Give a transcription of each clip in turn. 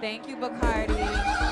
Thank you, Bacardi.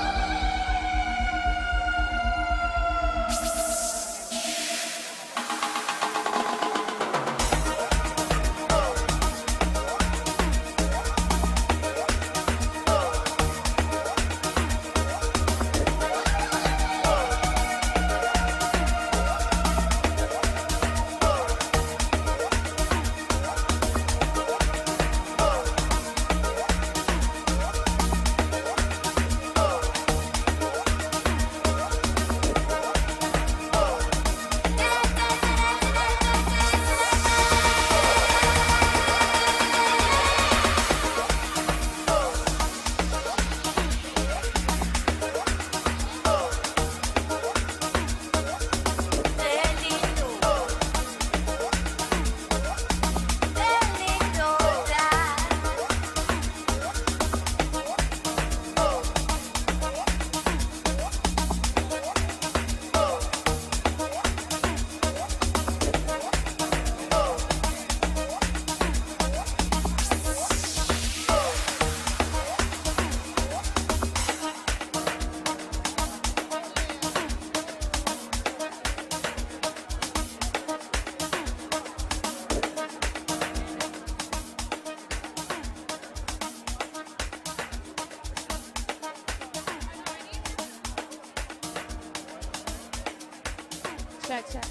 Check, check.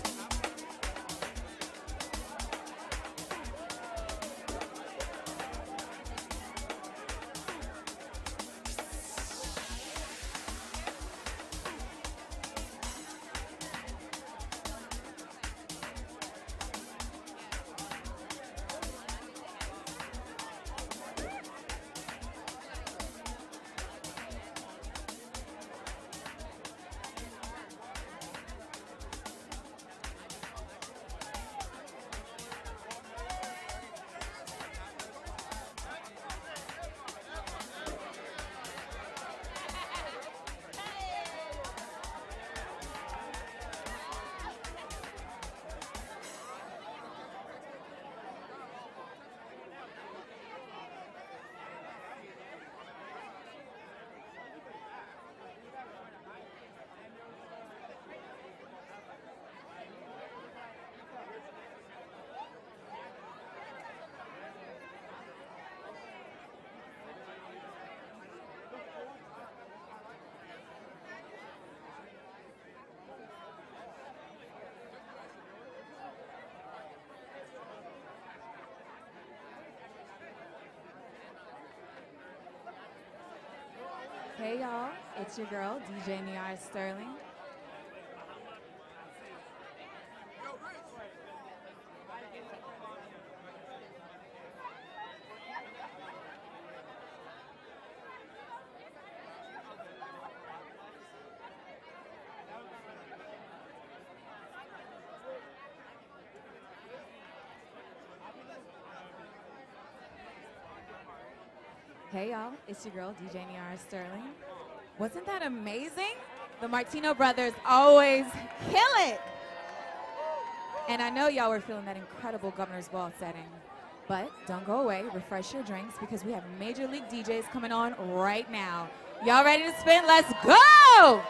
Hey y'all, it's your girl, DJ Niara Sterling. Hey y'all, it's your girl, DJ Niara Sterling. Wasn't that amazing? The Martino brothers always kill it. And I know y'all were feeling that incredible Governor's Ball setting. But don't go away, refresh your drinks because we have Major League DJs coming on right now. Y'all ready to spin? Let's go!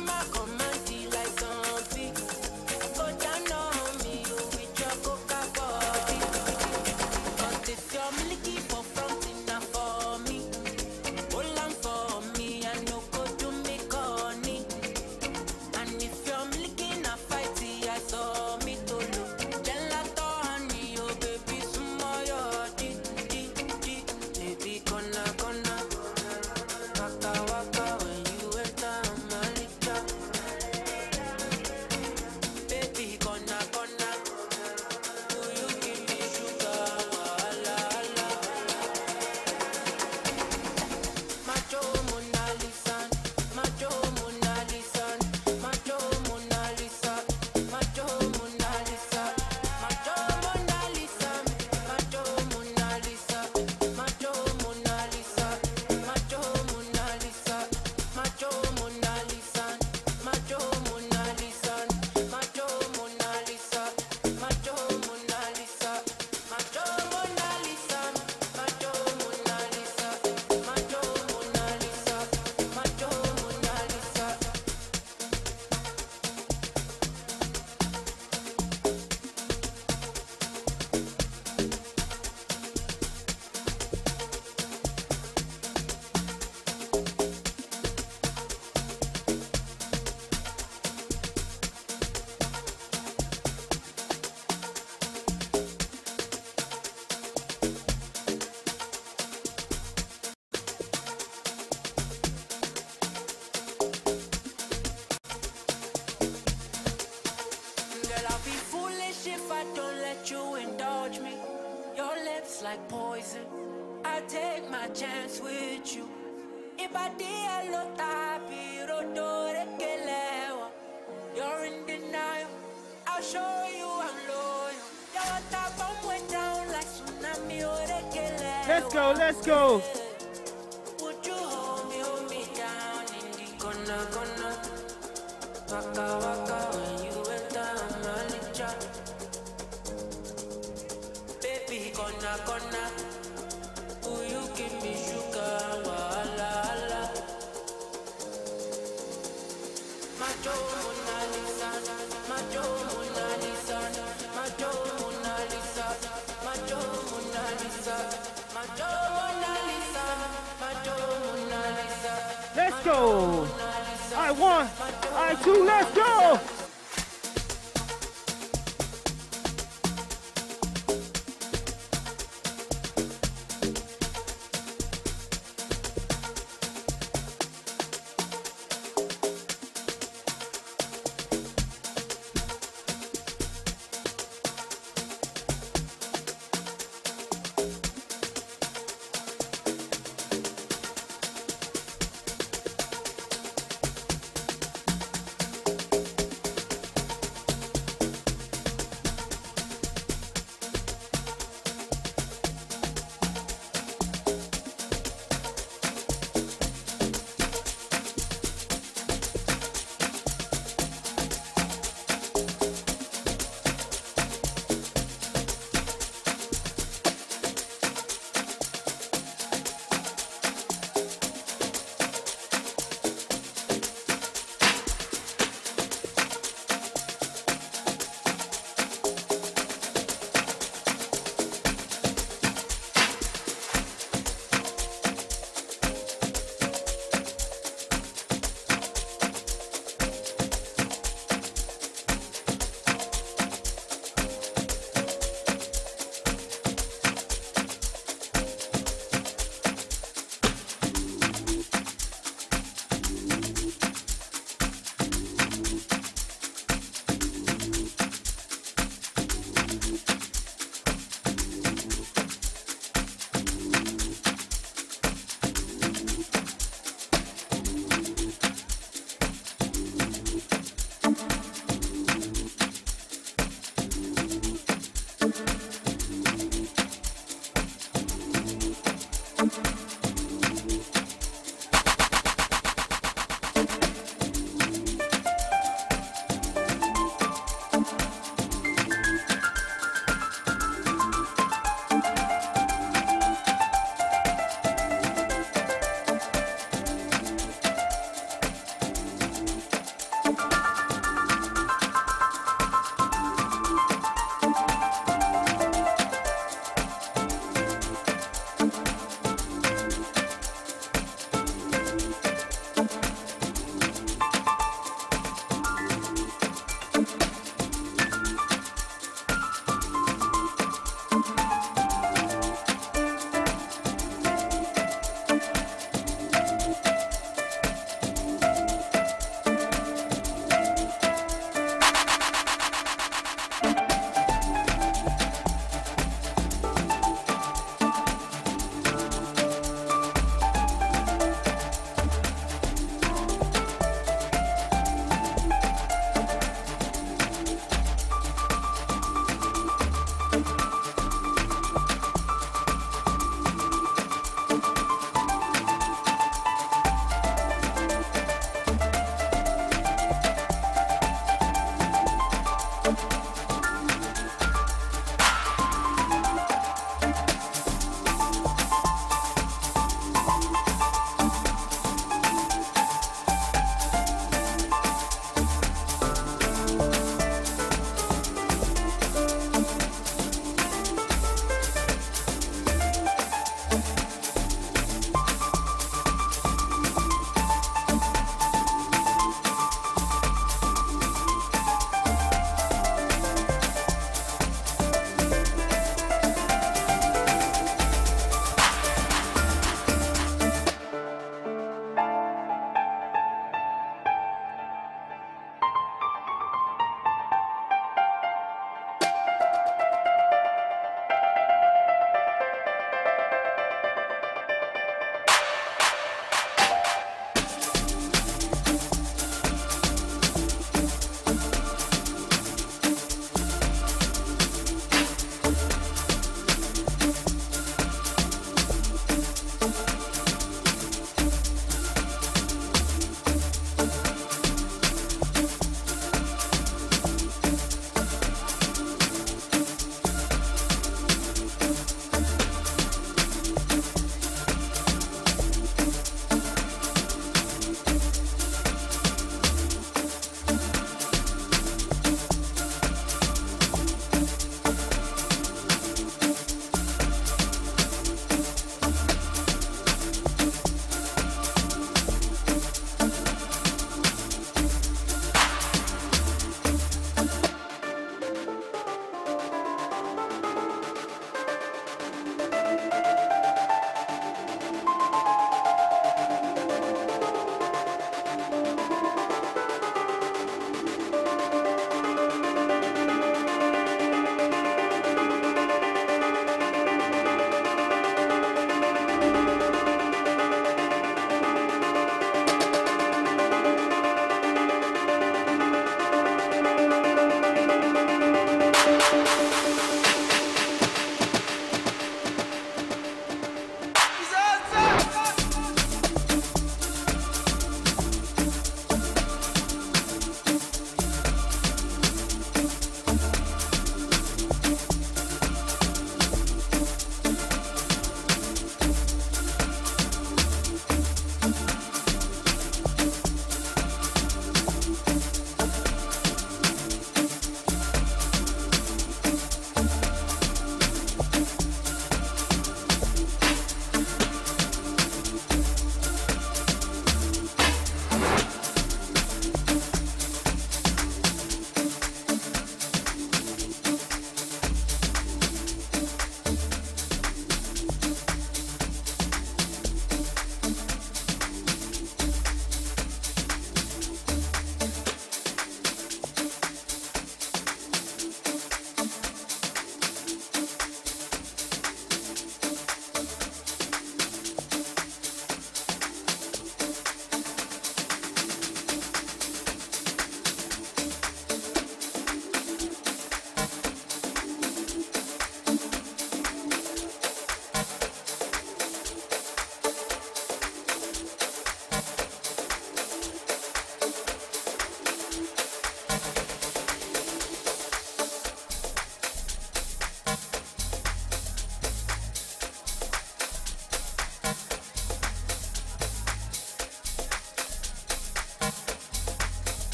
Like poison, I take my chance with you. Ibadia lota pirodore kelewa. You're in denial, I'll show you I'm loyal. Your top went down like tsunami ore kelewa. Let's go, let's go. Would you hold me down in the corner? Waka waka when you went down my licha. Baby, gonna, will you give me sugar, wala, Macho Mona Lisa, Macho Mona Lisa, Macho Mona Lisa, Macho Mona Lisa, Macho Mona Lisa, Macho Mona Lisa. Let's go. I one, I two, let's go.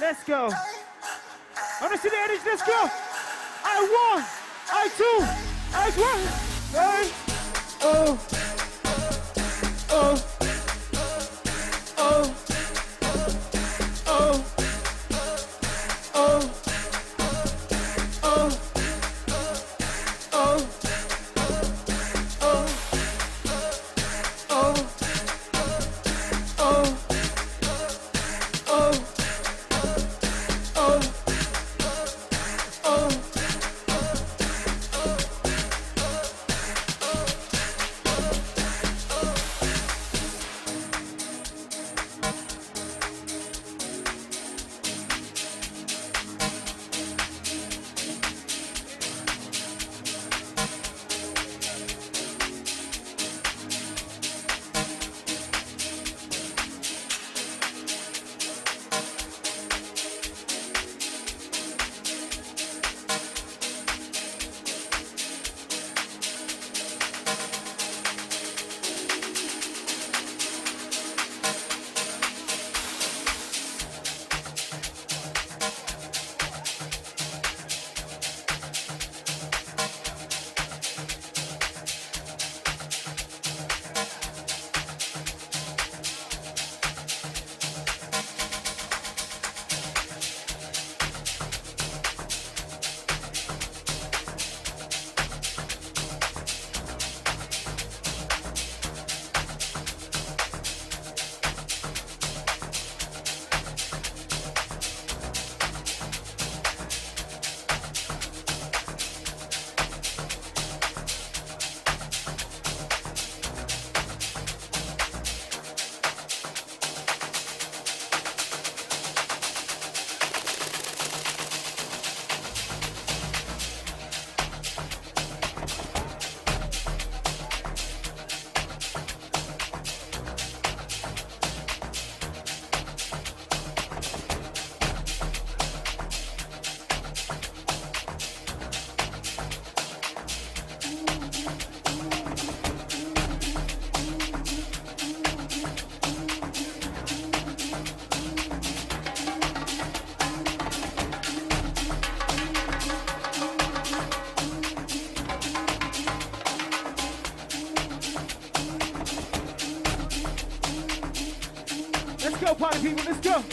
Let's go. I want to see the energy. Let's go. I1, I2, I1. Hey. Oh. Oh. Oh. Oh. Oh. Oh. Oh. Let's go, party people, let's go.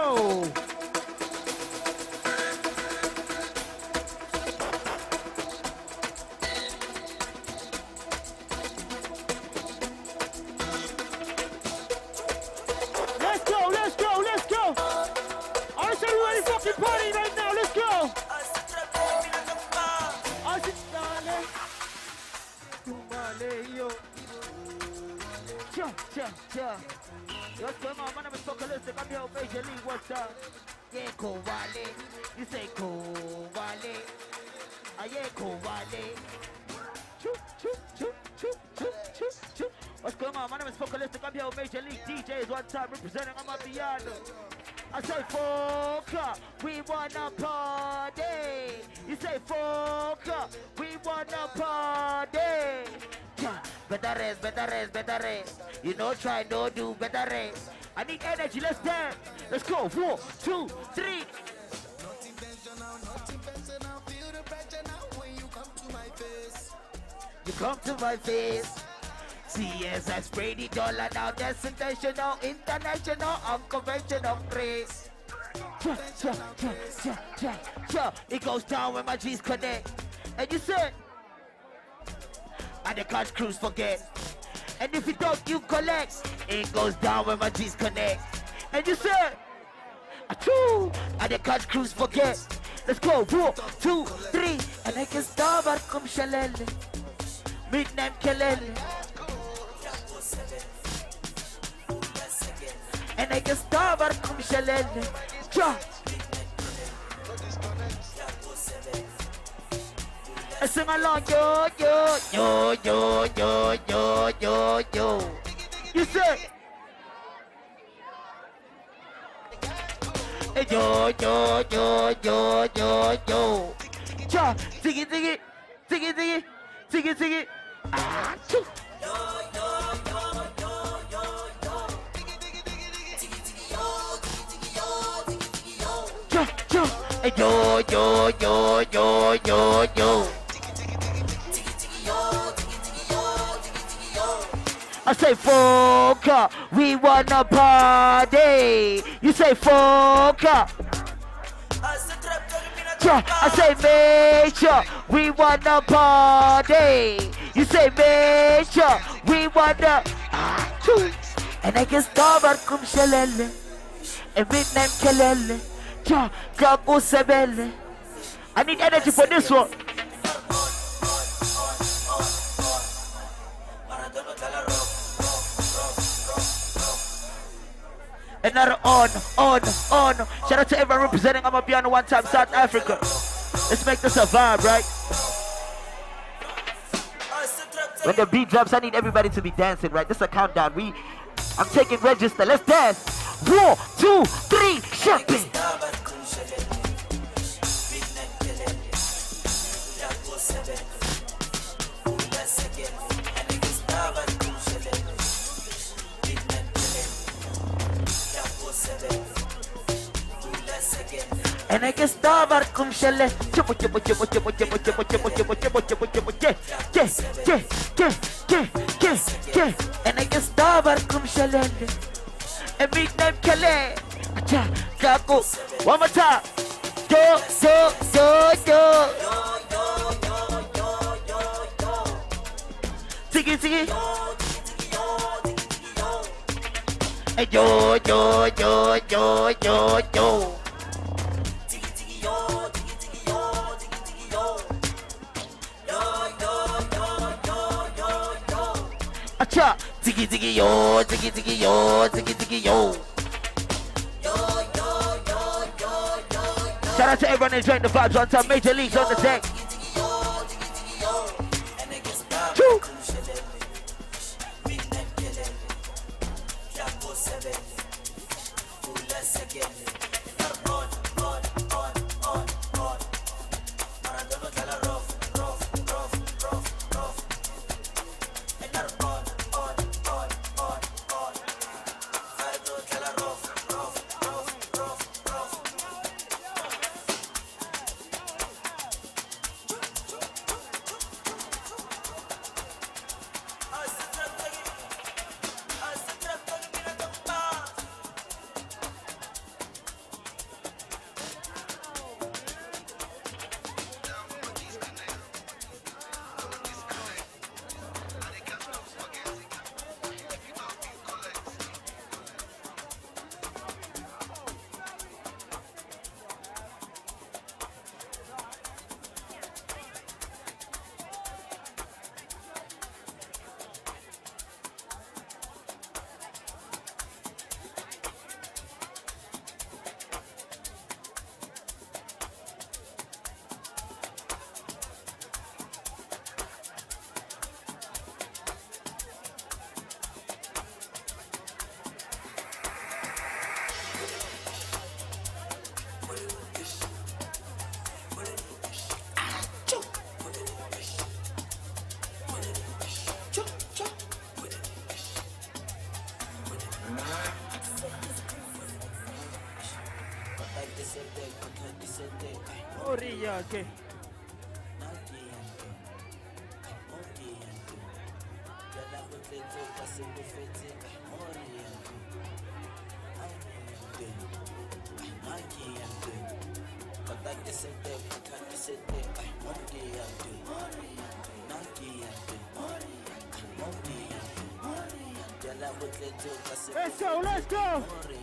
go. Let's go, let's go, let's go. I said everybody fucking party right now, let's go. Cha, cha, cha. What's going on? My name is Focalistic. I'm here with Major League. What's up? Yeah, Kovale. You say Kovale. Yeah, Kovale. Choo, choo, choo, choo, choo, choo, choo. What's going on? My name is Focalistic. I'm here with Major League DJs. One time representing on my piano. I say Foca, we wanna party. You say Foca, we wanna party. Yeah, better rest, better rest, better rest. You know, try, no do, better rest. I need energy, let's dance. Let's go, 4, 2, 3. Not intentional, feel the pressure now when you come to my face. You come to my face. See, yes, I spray the dollar now. That's intentional, international, unconventional grace. It goes down when my G's connect. And you said, and the catch crews forget. And if you don't, you collect. It goes down when my G's connect. And you said, achoo, and the catch crews forget. Let's go, 1, 2, 3. And I can start back come shalele. Midnight kelele. And I can start back come shalele. I sing along, yo, yo, yo, yo, yo, yo, yo, yo. You say, yo, yo, yo, yo, yo, yo. Cha, ziggy, ziggy, ziggy, ziggy, ziggy, ziggy. Ah, choo. Yo, yo, yo, yo, yo, yo. I say Foca, we wanna party. You say Foca. I say Major, we wanna party. You say Major, we wanna. And I can start at kum shalele. And midnight kelele. I need energy for this one. Another on. Shout out to everyone representing Amapiano one time, South Africa. Let's make this a vibe, right? When the beat drops, I need everybody to be dancing, right? This is a countdown. I'm taking register. Let's dance. 1, 2, 3, shut it. And I can start at kum shelle. And I can start at kum shelle. And midnight kale. Kako. One more time. Yo. Ziggy. And yo. Acha, ziggy yo. Shout out to everyone enjoying the vibes on time. Major Leagues on the deck. Choo. Orilla, ¿qué? Let's go, let's go!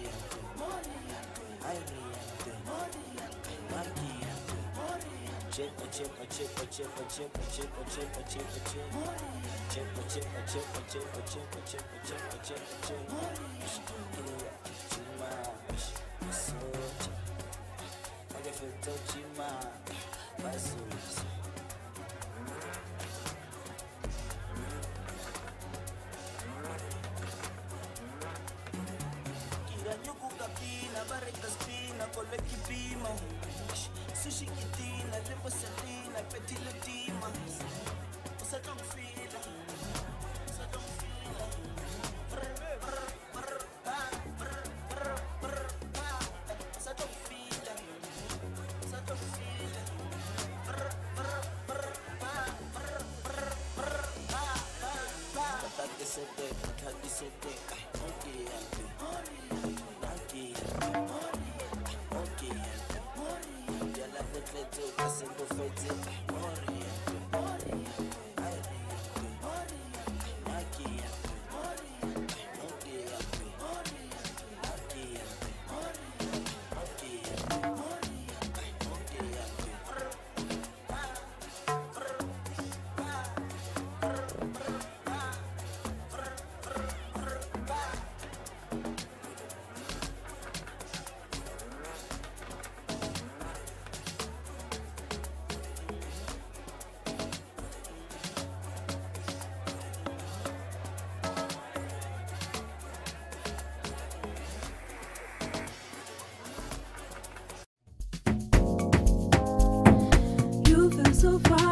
Sushi kitina, lipo salina, petit lutima. Usa don't feel, usa don't feel. Usa don't feel, usa don't feel. Kati sete, okay, So far